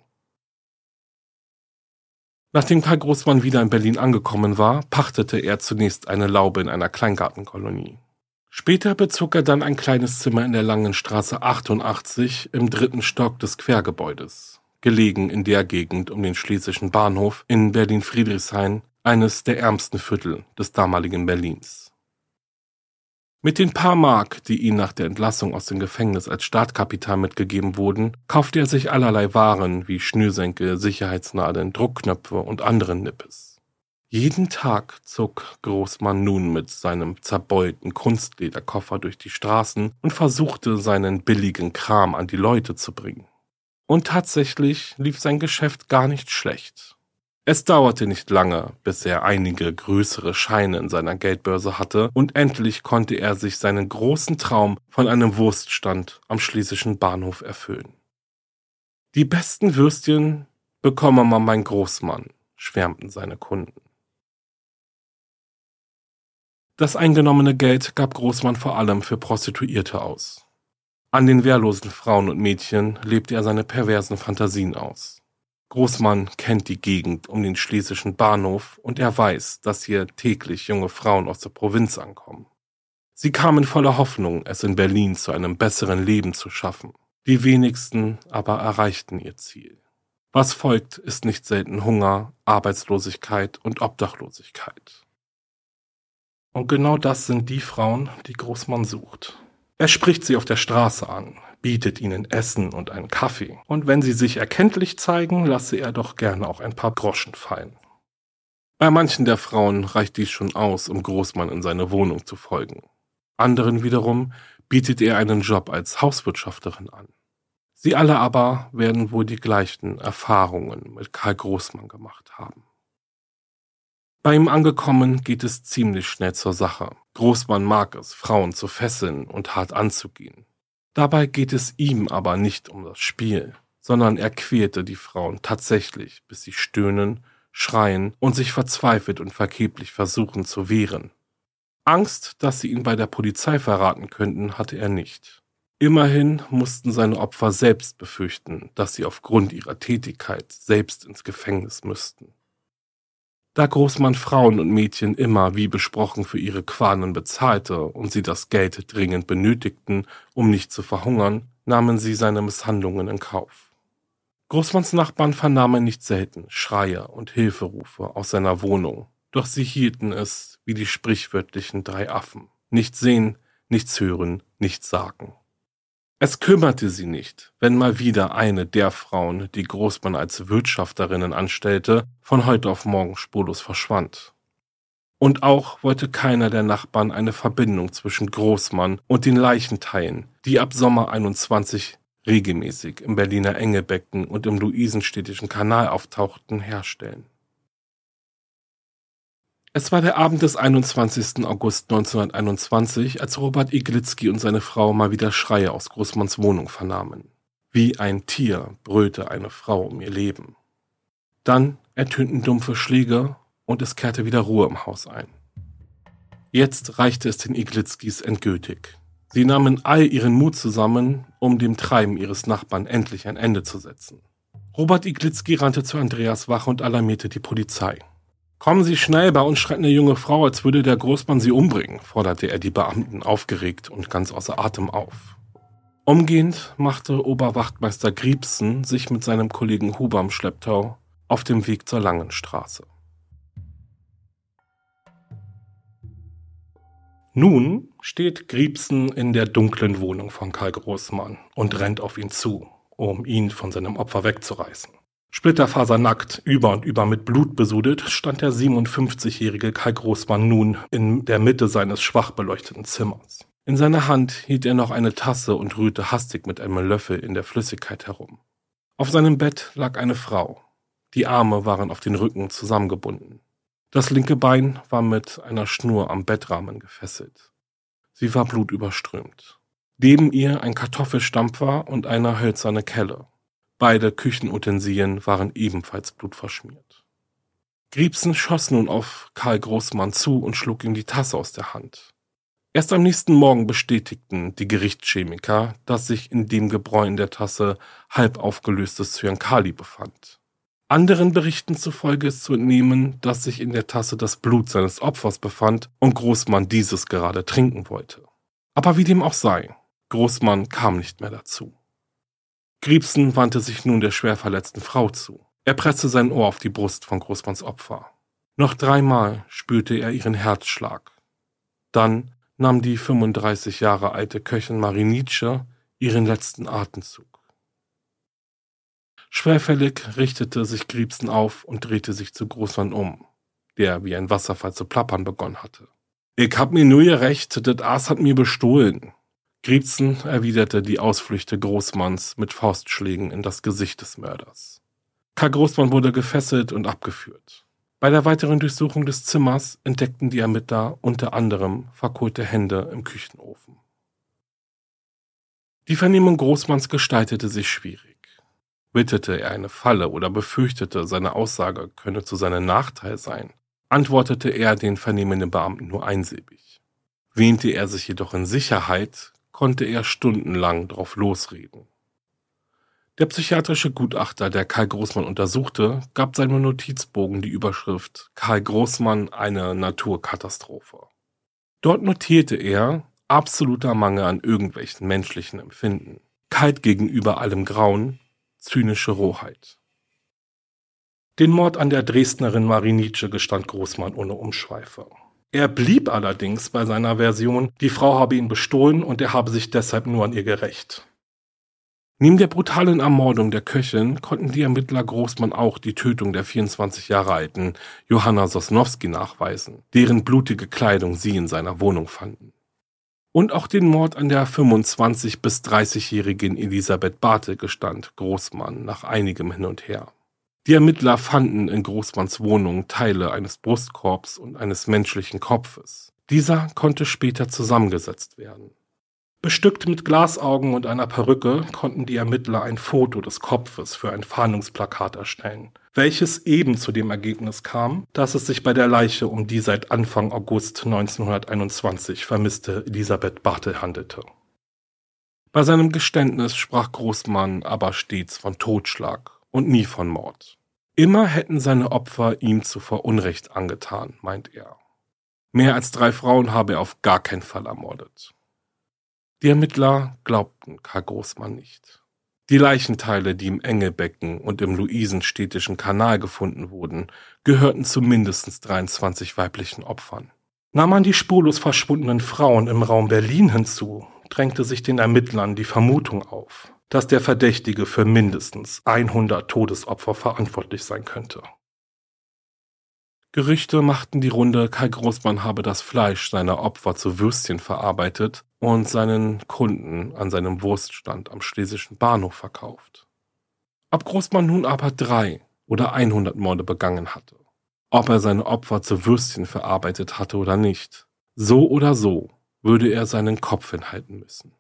Nachdem Karl Großmann wieder in Berlin angekommen war, pachtete er zunächst eine Laube in einer Kleingartenkolonie. Später bezog er dann ein kleines Zimmer in der Langen Straße 88 im 3. Stock des Quergebäudes, gelegen in der Gegend um den Schlesischen Bahnhof in Berlin-Friedrichshain, eines der ärmsten Viertel des damaligen Berlins. Mit den paar Mark, die ihm nach der Entlassung aus dem Gefängnis als Startkapital mitgegeben wurden, kaufte er sich allerlei Waren wie Schnürsenkel, Sicherheitsnadeln, Druckknöpfe und anderen Nippes. Jeden Tag zog Großmann nun mit seinem zerbeulten Kunstlederkoffer durch die Straßen und versuchte, seinen billigen Kram an die Leute zu bringen. Und tatsächlich lief sein Geschäft gar nicht schlecht. Es dauerte nicht lange, bis er einige größere Scheine in seiner Geldbörse hatte und endlich konnte er sich seinen großen Traum von einem Wurststand am Schlesischen Bahnhof erfüllen. Die besten Würstchen bekomme man beim Großmann, schwärmten seine Kunden. Das eingenommene Geld gab Großmann vor allem für Prostituierte aus. An den wehrlosen Frauen und Mädchen lebte er seine perversen Fantasien aus. Großmann kennt die Gegend um den Schlesischen Bahnhof und er weiß, dass hier täglich junge Frauen aus der Provinz ankommen. Sie kamen voller Hoffnung, es in Berlin zu einem besseren Leben zu schaffen. Die wenigsten aber erreichten ihr Ziel. Was folgt, ist nicht selten Hunger, Arbeitslosigkeit und Obdachlosigkeit. Und genau das sind die Frauen, die Großmann sucht. Er spricht sie auf der Straße an, bietet ihnen Essen und einen Kaffee. Und wenn sie sich erkenntlich zeigen, lasse er doch gerne auch ein paar Groschen fallen. Bei manchen der Frauen reicht dies schon aus, um Großmann in seine Wohnung zu folgen. Anderen wiederum bietet er einen Job als Hauswirtschafterin an. Sie alle aber werden wohl die gleichen Erfahrungen mit Karl Großmann gemacht haben. Bei ihm angekommen geht es ziemlich schnell zur Sache. Großmann mag es, Frauen zu fesseln und hart anzugehen. Dabei geht es ihm aber nicht um das Spiel, sondern er quälte die Frauen tatsächlich, bis sie stöhnen, schreien und sich verzweifelt und vergeblich versuchen zu wehren. Angst, dass sie ihn bei der Polizei verraten könnten, hatte er nicht. Immerhin mussten seine Opfer selbst befürchten, dass sie aufgrund ihrer Tätigkeit selbst ins Gefängnis müssten. Da Großmann Frauen und Mädchen immer wie besprochen für ihre Qualen bezahlte und sie das Geld dringend benötigten, um nicht zu verhungern, nahmen sie seine Misshandlungen in Kauf. Großmanns Nachbarn vernahmen nicht selten Schreie und Hilferufe aus seiner Wohnung, doch sie hielten es wie die sprichwörtlichen 3 Affen: nichts sehen, nichts hören, nichts sagen. Es kümmerte sie nicht, wenn mal wieder eine der Frauen, die Großmann als Wirtschafterinnen anstellte, von heute auf morgen spurlos verschwand. Und auch wollte keiner der Nachbarn eine Verbindung zwischen Großmann und den Leichenteilen, die ab Sommer 21 regelmäßig im Berliner Engelbecken und im Luisenstädtischen Kanal auftauchten, herstellen. Es war der Abend des 21. August 1921, als Robert Iglitzky und seine Frau mal wieder Schreie aus Großmanns Wohnung vernahmen. Wie ein Tier brüllte eine Frau um ihr Leben. Dann ertönten dumpfe Schläge und es kehrte wieder Ruhe im Haus ein. Jetzt reichte es den Iglitzkys endgültig. Sie nahmen all ihren Mut zusammen, um dem Treiben ihres Nachbarn endlich ein Ende zu setzen. Robert Iglitzky rannte zur Andreaswache und alarmierte die Polizei. »Kommen Sie schnell, bei uns schreit eine junge Frau, als würde der Großmann sie umbringen«, forderte er die Beamten aufgeregt und ganz außer Atem auf. Umgehend machte Oberwachtmeister Griebsen sich mit seinem Kollegen Huber im Schlepptau auf dem Weg zur Langenstraße. Nun steht Griebsen in der dunklen Wohnung von Karl Großmann und rennt auf ihn zu, um ihn von seinem Opfer wegzureißen. Splitterfasernackt, über und über mit Blut besudelt, stand der 57-jährige Karl Großmann nun in der Mitte seines schwach beleuchteten Zimmers. In seiner Hand hielt er noch eine Tasse und rührte hastig mit einem Löffel in der Flüssigkeit herum. Auf seinem Bett lag eine Frau. Die Arme waren auf den Rücken zusammengebunden. Das linke Bein war mit einer Schnur am Bettrahmen gefesselt. Sie war blutüberströmt. Neben ihr ein Kartoffelstampfer und eine hölzerne Kelle. Beide Küchenutensilien waren ebenfalls blutverschmiert. Griebsen schoss nun auf Karl Großmann zu und schlug ihm die Tasse aus der Hand. Erst am nächsten Morgen bestätigten die Gerichtschemiker, dass sich in dem Gebräu in der Tasse halb aufgelöstes Cyankali befand. Anderen Berichten zufolge ist zu entnehmen, dass sich in der Tasse das Blut seines Opfers befand und Großmann dieses gerade trinken wollte. Aber wie dem auch sei, Großmann kam nicht mehr dazu. Griebsen wandte sich nun der schwer verletzten Frau zu. Er presste sein Ohr auf die Brust von Großmanns Opfer. Noch 3-mal spürte er ihren Herzschlag. Dann nahm die 35 Jahre alte Köchin Marie Nietzsche ihren letzten Atemzug. Schwerfällig richtete sich Griebsen auf und drehte sich zu Großmann um, der wie ein Wasserfall zu plappern begonnen hatte. »Ich hab mir nur gerecht, das Aas hat mir bestohlen.« Griebsen erwiderte die Ausflüchte Großmanns mit Faustschlägen in das Gesicht des Mörders. Karl Großmann wurde gefesselt und abgeführt. Bei der weiteren Durchsuchung des Zimmers entdeckten die Ermittler unter anderem verkohlte Hände im Küchenofen. Die Vernehmung Großmanns gestaltete sich schwierig. Witterte er eine Falle oder befürchtete, seine Aussage könne zu seinem Nachteil sein, antwortete er den vernehmenden Beamten nur einsilbig. Wähnte er sich jedoch in Sicherheit, konnte er stundenlang drauf losreden. Der psychiatrische Gutachter, der Karl Großmann untersuchte, gab seinem Notizbogen die Überschrift »Karl Großmann, eine Naturkatastrophe«. Dort notierte er absoluter Mangel an irgendwelchen menschlichen Empfinden, kalt gegenüber allem Grauen, zynische Rohheit. Den Mord an der Dresdnerin Marie Nietzsche gestand Großmann ohne Umschweife. Er blieb allerdings bei seiner Version, die Frau habe ihn bestohlen und er habe sich deshalb nur an ihr gerächt. Neben der brutalen Ermordung der Köchin konnten die Ermittler Großmann auch die Tötung der 24 Jahre alten Johanna Sosnowski nachweisen, deren blutige Kleidung sie in seiner Wohnung fanden. Und auch den Mord an der 25- bis 30-jährigen Elisabeth Bartel gestand Großmann nach einigem Hin und Her. Die Ermittler fanden in Großmanns Wohnung Teile eines Brustkorbs und eines menschlichen Kopfes. Dieser konnte später zusammengesetzt werden. Bestückt mit Glasaugen und einer Perücke konnten die Ermittler ein Foto des Kopfes für ein Fahndungsplakat erstellen, welches eben zu dem Ergebnis kam, dass es sich bei der Leiche um die seit Anfang August 1921 vermisste Elisabeth Bartel handelte. Bei seinem Geständnis sprach Großmann aber stets von Totschlag und nie von Mord. Immer hätten seine Opfer ihm zuvor Unrecht angetan, meint er. Mehr als 3 Frauen habe er auf gar keinen Fall ermordet. Die Ermittler glaubten Karl Großmann nicht. Die Leichenteile, die im Engelbecken und im Luisenstädtischen Kanal gefunden wurden, gehörten zu mindestens 23 weiblichen Opfern. Nahm man die spurlos verschwundenen Frauen im Raum Berlin hinzu, drängte sich den Ermittlern die Vermutung auf, dass der Verdächtige für mindestens 100 Todesopfer verantwortlich sein könnte. Gerüchte machten die Runde, Karl Großmann habe das Fleisch seiner Opfer zu Würstchen verarbeitet und seinen Kunden an seinem Wurststand am Schlesischen Bahnhof verkauft. Ob Großmann nun aber 3 oder 100 Morde begangen hatte, ob er seine Opfer zu Würstchen verarbeitet hatte oder nicht, so oder so würde er seinen Kopf hinhalten müssen.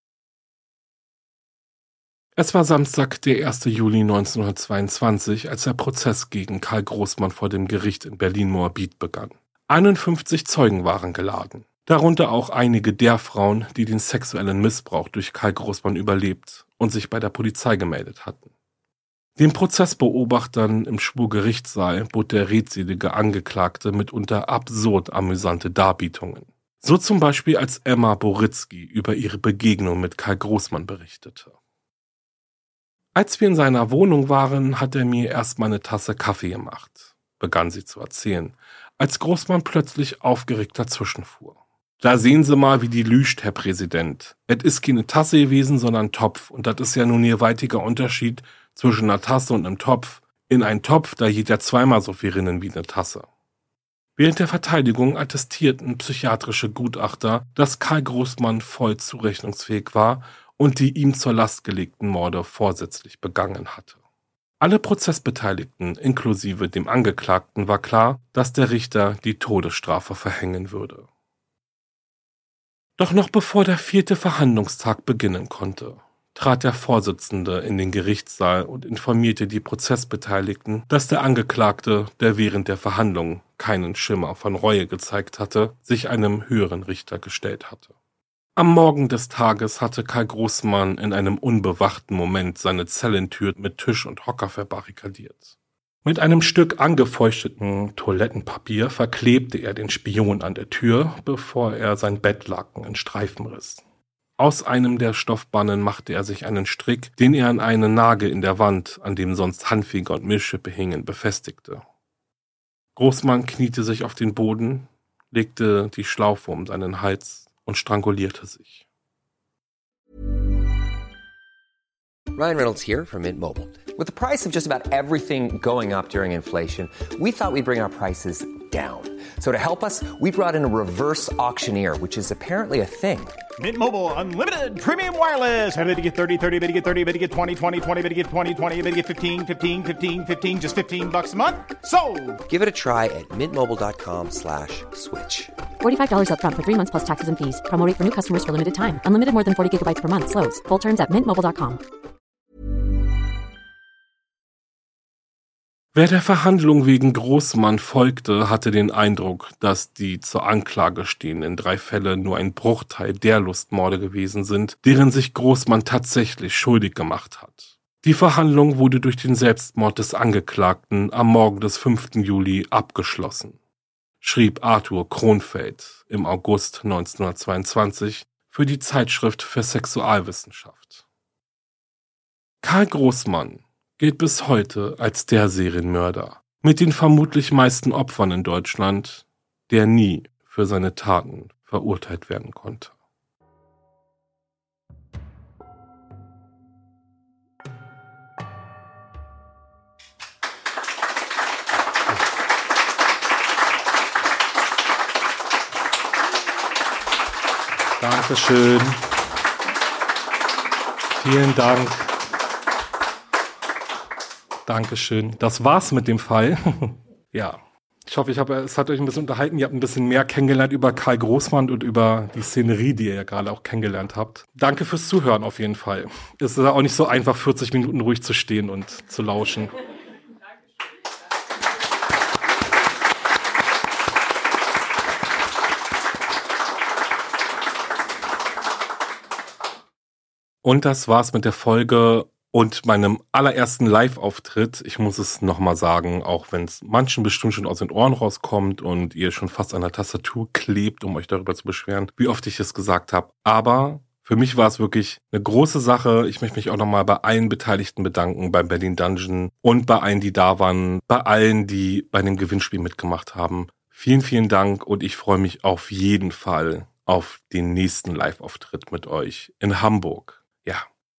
Es war Samstag, der 1. Juli 1922, als der Prozess gegen Karl Großmann vor dem Gericht in Berlin-Moabit begann. 51 Zeugen waren geladen, darunter auch einige der Frauen, die den sexuellen Missbrauch durch Karl Großmann überlebt und sich bei der Polizei gemeldet hatten. Den Prozessbeobachtern im Schwurgerichtssaal bot der redselige Angeklagte mitunter absurd amüsante Darbietungen. So zum Beispiel, als Emma Boritzky über ihre Begegnung mit Karl Großmann berichtete. Als wir in seiner Wohnung waren, hat er mir erstmal eine Tasse Kaffee gemacht, begann sie zu erzählen, als Großmann plötzlich aufgeregt dazwischenfuhr. Da sehen Sie mal, wie die lügt, Herr Präsident. Et is keine Tasse gewesen, sondern ein Topf. Und das ist ja nun ein gewaltiger Unterschied zwischen einer Tasse und einem Topf. In einen Topf, da geht ja 2-mal so viel rinnen wie eine Tasse. Während der Verteidigung attestierten psychiatrische Gutachter, dass Karl Großmann voll zurechnungsfähig war und die ihm zur Last gelegten Morde vorsätzlich begangen hatte. Alle Prozessbeteiligten, inklusive dem Angeklagten, war klar, dass der Richter die Todesstrafe verhängen würde. Doch noch bevor der 4. Verhandlungstag beginnen konnte, trat der Vorsitzende in den Gerichtssaal und informierte die Prozessbeteiligten, dass der Angeklagte, der während der Verhandlung keinen Schimmer von Reue gezeigt hatte, sich einem höheren Richter gestellt hatte. Am Morgen des Tages hatte Karl Großmann in einem unbewachten Moment seine Zellentür mit Tisch und Hocker verbarrikadiert. Mit einem Stück angefeuchteten Toilettenpapier verklebte er den Spion an der Tür, bevor er sein Bettlaken in Streifen riss. Aus einem der Stoffbannen machte er sich einen Strick, den er an einen Nagel in der Wand, an dem sonst Handfeger und Milchschippe hingen, befestigte. Großmann kniete sich auf den Boden, legte die Schlaufe um seinen Hals und strangulierte sich. Ryan Reynolds here from Mint Mobile. With the price of just about everything going up during inflation, we thought we'd bring our prices down. So to help us, we brought in a reverse auctioneer, which is apparently a thing. Mint Mobile Unlimited Premium Wireless. How to get 30, 30, how to get 30, how to get 20, 20, 20, how to get 20, 20, how to get 15, 15, 15, 15, just $15 a month? Sold! Give it a try at mintmobile.com/switch. $45 up front for 3 months plus taxes and fees. Promo rate for new customers for limited time. Unlimited more than 40 gigabytes per month. Slows full terms at mintmobile.com. Wer der Verhandlung wegen Großmann folgte, hatte den Eindruck, dass die zur Anklage stehenden 3 Fälle nur ein Bruchteil der Lustmorde gewesen sind, deren sich Großmann tatsächlich schuldig gemacht hat. Die Verhandlung wurde durch den Selbstmord des Angeklagten am Morgen des 5. Juli abgeschlossen, schrieb Arthur Kronfeld im August 1922 für die Zeitschrift für Sexualwissenschaft. Karl Großmann gilt bis heute als der Serienmörder mit den vermutlich meisten Opfern in Deutschland, der nie für seine Taten verurteilt werden konnte. Dankeschön. Vielen Dank. Dankeschön. Das war's mit dem Fall. Ja, ich hoffe, es hat euch ein bisschen unterhalten. Ihr habt ein bisschen mehr kennengelernt über Karl Großmann und über die Szenerie, die ihr ja gerade auch kennengelernt habt. Danke fürs Zuhören auf jeden Fall. Es ist ja auch nicht so einfach, 40 Minuten ruhig zu stehen und zu lauschen. Und das war's mit der Folge und meinem allerersten Live-Auftritt. Ich muss es nochmal sagen, auch wenn es manchen bestimmt schon aus den Ohren rauskommt und ihr schon fast an der Tastatur klebt, um euch darüber zu beschweren, wie oft ich es gesagt habe. Aber für mich war es wirklich eine große Sache. Ich möchte mich auch nochmal bei allen Beteiligten bedanken, beim Berlin Dungeon und bei allen, die da waren, bei allen, die bei dem Gewinnspiel mitgemacht haben. Vielen, vielen Dank und ich freue mich auf jeden Fall auf den nächsten Live-Auftritt mit euch in Hamburg. Ja,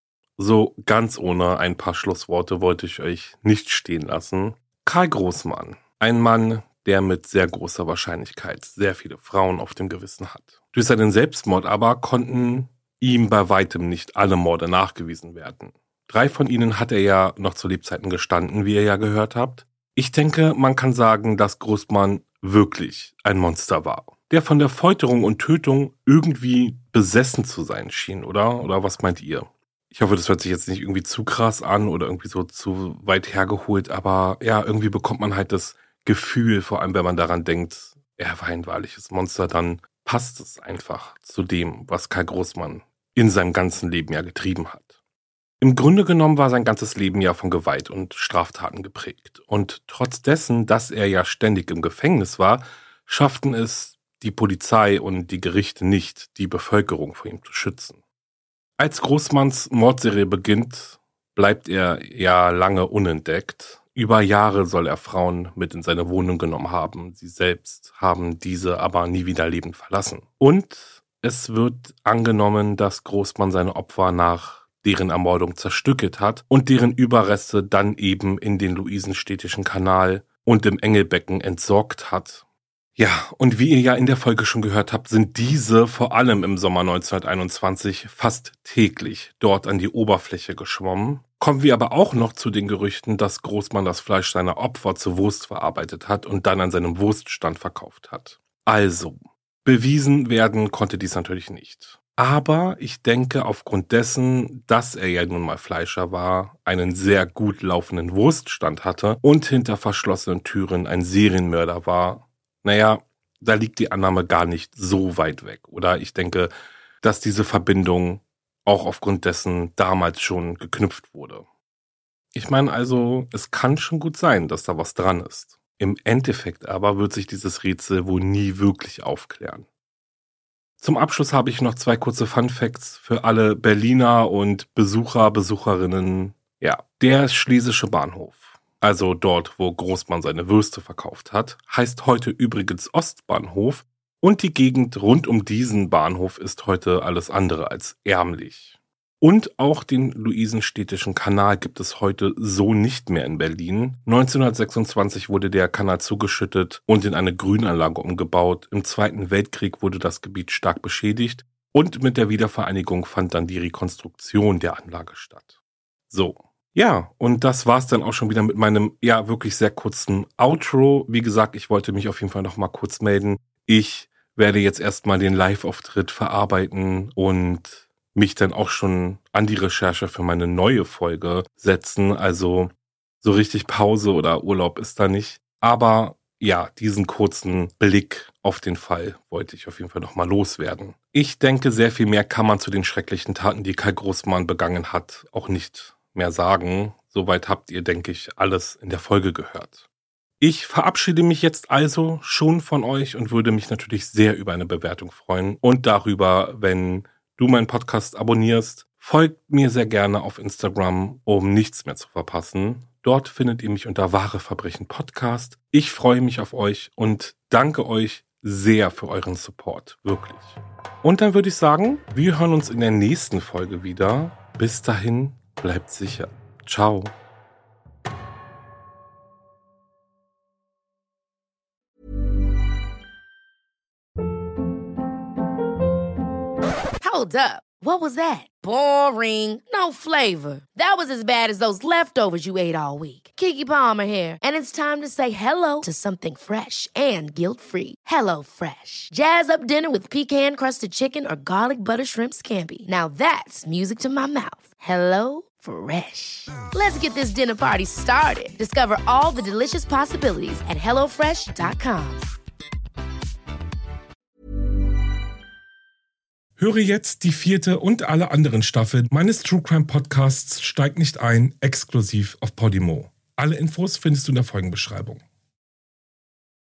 so ganz ohne ein paar Schlussworte wollte ich euch nicht stehen lassen. Karl Großmann, ein Mann, der mit sehr großer Wahrscheinlichkeit sehr viele Frauen auf dem Gewissen hat. Durch seinen Selbstmord aber konnten ihm bei weitem nicht alle Morde nachgewiesen werden. 3 von ihnen hat er ja noch zu Lebzeiten gestanden, wie ihr ja gehört habt. Ich denke, man kann sagen, dass Großmann wirklich ein Monster war, der von der Folterung und Tötung irgendwie besessen zu sein schien, oder? Oder was meint ihr? Ich hoffe, das hört sich jetzt nicht irgendwie zu krass an oder irgendwie so zu weit hergeholt, aber ja, irgendwie bekommt man halt das Gefühl, vor allem wenn man daran denkt, er war ein wahrliches Monster, dann passt es einfach zu dem, was Karl Großmann in seinem ganzen Leben ja getrieben hat. Im Grunde genommen war sein ganzes Leben ja von Gewalt und Straftaten geprägt. Und trotz dessen, dass er ja ständig im Gefängnis war, schafften es die Polizei und die Gerichte nicht, die Bevölkerung vor ihm zu schützen. Als Großmanns Mordserie beginnt, bleibt er ja lange unentdeckt. Über Jahre soll er Frauen mit in seine Wohnung genommen haben. Sie selbst haben diese aber nie wieder lebend verlassen. Und es wird angenommen, dass Großmann seine Opfer nach deren Ermordung zerstückelt hat und deren Überreste dann eben in den Luisenstädtischen Kanal und im Engelbecken entsorgt hat. Ja, und wie ihr ja in der Folge schon gehört habt, sind diese vor allem im Sommer 1921 fast täglich dort an die Oberfläche geschwommen. Kommen wir aber auch noch zu den Gerüchten, dass Großmann das Fleisch seiner Opfer zu Wurst verarbeitet hat und dann an seinem Wurststand verkauft hat. Also, bewiesen werden konnte dies natürlich nicht. Aber ich denke, aufgrund dessen, dass er ja nun mal Fleischer war, einen sehr gut laufenden Wurststand hatte und hinter verschlossenen Türen ein Serienmörder war, naja, da liegt die Annahme gar nicht so weit weg. Oder ich denke, dass diese Verbindung auch aufgrund dessen damals schon geknüpft wurde. Ich meine also, es kann schon gut sein, dass da was dran ist. Im Endeffekt aber wird sich dieses Rätsel wohl nie wirklich aufklären. Zum Abschluss habe ich noch 2 kurze Funfacts für alle Berliner und Besucher, Besucherinnen. Ja, der Schlesische Bahnhof, also dort, wo Großmann seine Würste verkauft hat, heißt heute übrigens Ostbahnhof und die Gegend rund um diesen Bahnhof ist heute alles andere als ärmlich. Und auch den Luisenstädtischen Kanal gibt es heute so nicht mehr in Berlin. 1926 wurde der Kanal zugeschüttet und in eine Grünanlage umgebaut. Im Zweiten Weltkrieg wurde das Gebiet stark beschädigt und mit der Wiedervereinigung fand dann die Rekonstruktion der Anlage statt. So, ja, und das war's dann auch schon wieder mit meinem ja wirklich sehr kurzen Outro. Wie gesagt, ich wollte mich auf jeden Fall noch mal kurz melden. Ich werde jetzt erstmal den Live-Auftritt verarbeiten und mich dann auch schon an die Recherche für meine neue Folge setzen. Also so richtig Pause oder Urlaub ist da nicht. Aber ja, diesen kurzen Blick auf den Fall wollte ich auf jeden Fall nochmal loswerden. Ich denke, sehr viel mehr kann man zu den schrecklichen Taten, die Karl Großmann begangen hat, auch nicht mehr sagen. Soweit habt ihr, denke ich, alles in der Folge gehört. Ich verabschiede mich jetzt also schon von euch und würde mich natürlich sehr über eine Bewertung freuen und darüber, wenn du meinen Podcast abonnierst. Folgt mir sehr gerne auf Instagram, um nichts mehr zu verpassen. Dort findet ihr mich unter Wahre Verbrechen Podcast. Ich freue mich auf euch und danke euch sehr für euren Support. Wirklich. Und dann würde ich sagen, wir hören uns in der nächsten Folge wieder. Bis dahin, bleibt sicher. Ciao. Hold up. What was that? Boring. No flavor. That was as bad as those leftovers you ate all week. Keke Palmer here. And it's time to say hello to something fresh and guilt-free. Hello Fresh. Jazz up dinner with pecan-crusted chicken or garlic butter shrimp scampi. Now that's music to my mouth. Hello Fresh. Let's get this dinner party started. Discover all the delicious possibilities at HelloFresh.com. Höre jetzt die 4. und alle anderen Staffeln meines True Crime Podcasts Steig nicht ein, exklusiv auf Podimo. Alle Infos findest du in der Folgenbeschreibung.